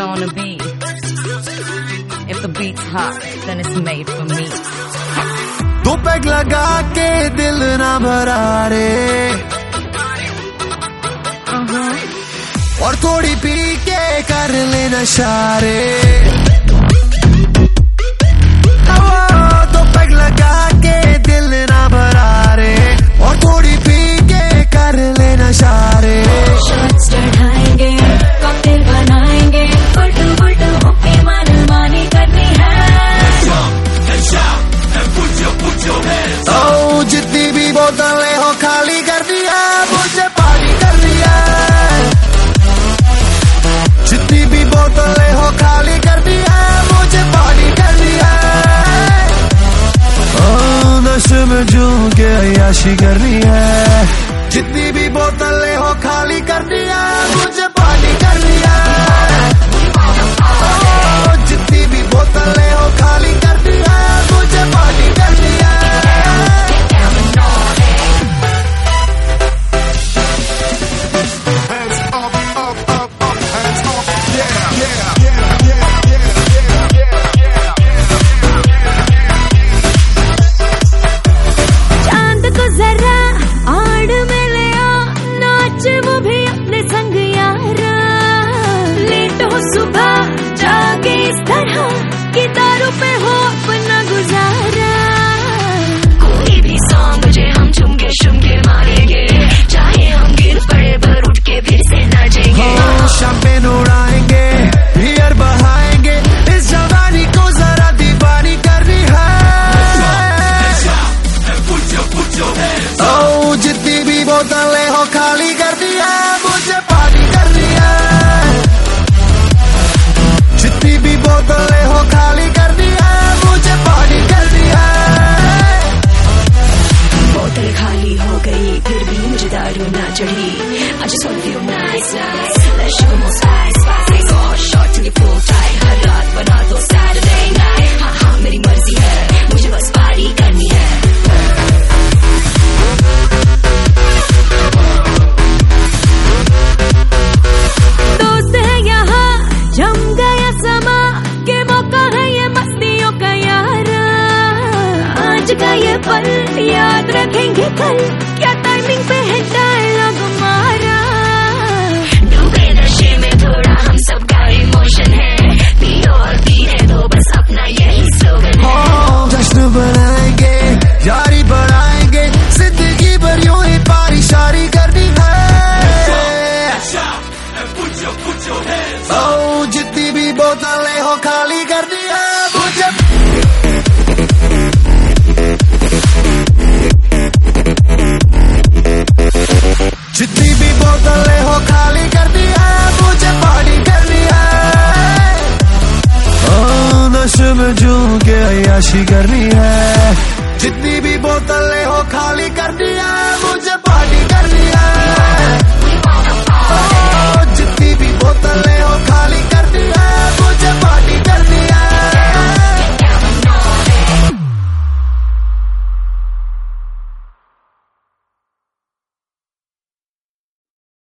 wanna be. If the beat's hot, then it's made for me. दो peg लगा के दिल ना भरा रे, और थोड़ी पी के कर ले नशा रे। दो पैग लगा के दिल ना भरा रे, और थोड़ी पी के कर ले नशा रे। शॉट्स चढ़ाएंगे, कॉकटेल बनाएंगे, उल्टू उल्टू होके मनमानी करनी है। ओ जितनी भी बोतलें हो खाली कर दिया, मुझे पार्टी कर दिया। जितनी भी बोतलें हो खाली कर दिया, मुझे पार्टी कर दिया। ओ नशे में झूम के अय्याशी करनी है। जितनी भी बोतलें हो खाली कर दिया, मुझे पार्टी कर दिया। ओ जितनी भी बोतलें हो खाली कर दिया, मुझे पार्टी कर दिया। चांद को जरा आड़ में ले आ, नाच वो भी अपने संग यारा। लेट हो सुबह जागे इस तरह कि दारू पे हो अपना गुजारा। कोई भी सॉन्ग मुझे हम झुमके मारेंगे, चाहे हम गिर पड़े पर उठ के फिर से नाचेंगे। शैंपेन उड़ाएंगे, बियर बहाएंगे, इस जवानी को जरा दीवानी करनी है। ओ जितनी भी बोतलें हो खाली कर दिया, मुझे पार्टी कर दिया। जितनी भी बोतलें हो खाली कर दिया, मुझे पार्टी कर दिया। बोतल खाली हो गई फिर भी मुझे दारू ना चढ़ी। I just wanna feel nice, nice. Let's show more spice, spice. Go on short till you pull tight. हर रात बना दो Saturday night. हाँ हाँ मेरी मर्जी है, मुझे बस पार्टी करनी है। दोस्त है यहाँ जम गया समा, के मौका है ये मस्तियों का यारा। आज का ये पल याद रखेंगे कल, क्या टाइमिंग पे है डायलॉग हमारा। डूबे नशे में थोड़ा हम सब का इमोशन है, पियो और पीने दो बस अपना यही स्लोगन है। जश्न बनाएंगे, यारी बढ़ाएंगे, जिंदगी भर यूं ही पारी शारी करनी है। ओ जितनी भी बोतलें हो खाली कर दिया, मुझे जितनी भी बोतलें हो खाली कर दिया, मुझे पार्टी कर दिया। ओ नशे में झूम के अय्याशी करनी है। जितनी भी बोतलें हो खाली कर दिया, मुझे पार्टी कर दिया। ओ जितनी भी बोतलें